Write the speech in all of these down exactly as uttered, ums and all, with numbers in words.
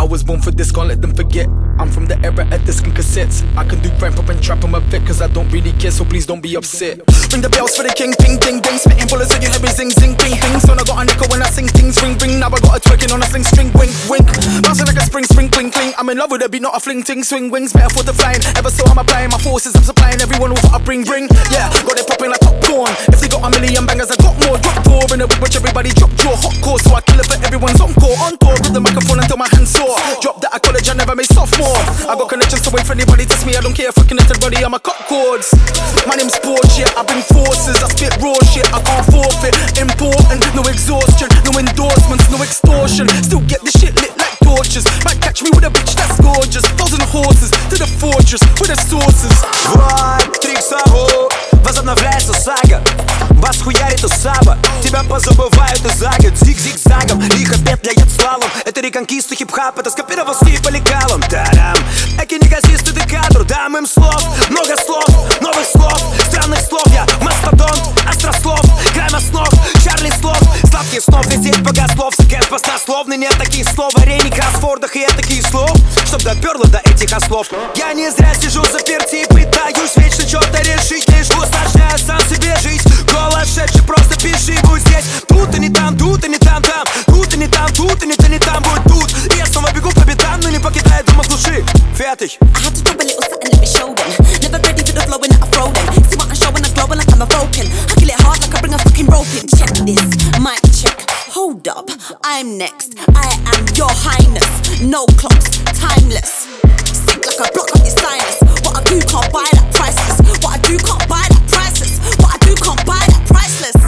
was born for this, can't let them forget. I'm from the era of disc and cassettes. I can do rap, pop and trap, I'm a vet, cause I don't really care, so please don't be upset. Ring the bells for the king, ping, ding, ding. Spitting bullets so you hear me zing, zing, ding, ding. So I got a nickel when I sing things, ring, ring. Now I got a twerking on a sling, string, wink, wink. Bouncing like a spring, spring, cling, cling. I'm in love with a beat, not a fling, ting, swing, wings. Metaphor to flying, ever so I'm applying my forces, I'm supplying everyone with what I bring, bring. Yeah, got it popping like popcorn. If they got a million bangers, I got more. Drop door in a whip, which everybody drop jaw. Hot core, so I kill it for everyone's encore. On tour with the microphone until my hands sore. Drop that at college, I never made sophomore. I got connections to wait for anybody test me. I don't care if I connected body, I'm a cut chords. My name's Sports, yeah, I bring forces. I spit raw shit, I can't forfeit. Important, no exhaustion, no endorsements, no extortion. Still get the shit lit like torches. Might catch me with a bitch that's gorgeous. Thousand horses to the fortress with the sources. Вот, триксову, возобновляется сага. Бас хуярит у саба, тебя позабывают и за год. Зиг-зиг-загом, лихо петляет слалом. Это реконкиста хип-хап, это скопировал стиль по лекалам. Тарам, эки неказисты декадру, дам им слов. Много слов, новых слов, странных слов. Я мастодонт, острослов, край основ, Чарли слов. Сладких снов, лететь богослов. Секрет баснословный, нет таких слов. Варений, кроссвордах и таких слов, чтоб доперло до этих ослов. Я не зря сижу заперти и пытаюсь вечно что-то решить. Лишь усложняю сам себе жизнь. Голос шедший, просто пиши, будь здесь. Тут и не там, тут и не там, там. Тут и не там, тут и не ты не там, будь тут. И я снова бегу по бедам, но не покидаю дома в глуши. Fertig. I had to drop a little something, let me show them. Never ready for the flowing that I throw them. See what I'm showing, I'm glowing like I'm a broken. I kill it hard like I bring a fucking rope in. Check this, mic check. Hold up, I'm next. I am your highness. No clocks, timeless. Sick like a block of your sinus. What I do can't buy that priceless. What I do can't buy that priceless. What I do can't buy that priceless.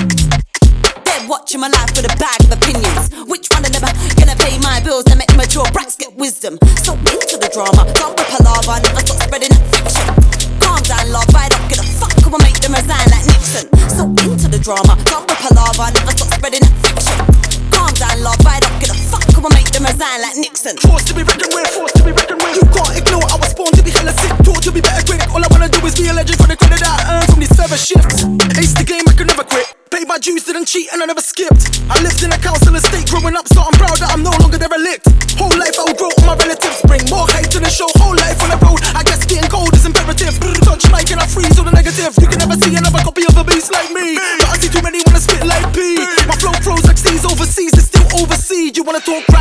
They're watching my life with a bag of opinions. Which one of them are gonna pay my bills and make immature brats get wisdom? So into the drama, don't rip a lava, never stop spreading that fiction. Calm down, love, I don't give a fuck, I'ma make them resign like Nixon. So into the drama, don't rip a lava, never stop spreading that fiction. Calm down, love, I don't give a fuck, I'ma make them resign like Nixon. Forced to be reckoned with, forced to be reckoned with. You can't ignore, I was born to be hella sick. Taught to be better quick, all I wanna do is be a legend for the credit that I earn from these server shifts. Ace the game, I could never quit. Paid my dues, didn't cheat, and I never skipped. I lived in a council estate growing up, so I'm proud that I'm no longer derelict. Whole life I will grow, all my relatives bring more hype to the show. Whole life on the road, I guess getting cold is imperative. Touch mic and I freeze all the negative. You can never see another copy of a beast like me, but I see too many wanna spit like P. My flow flows like seas overseas, it's still overseas. You wanna talk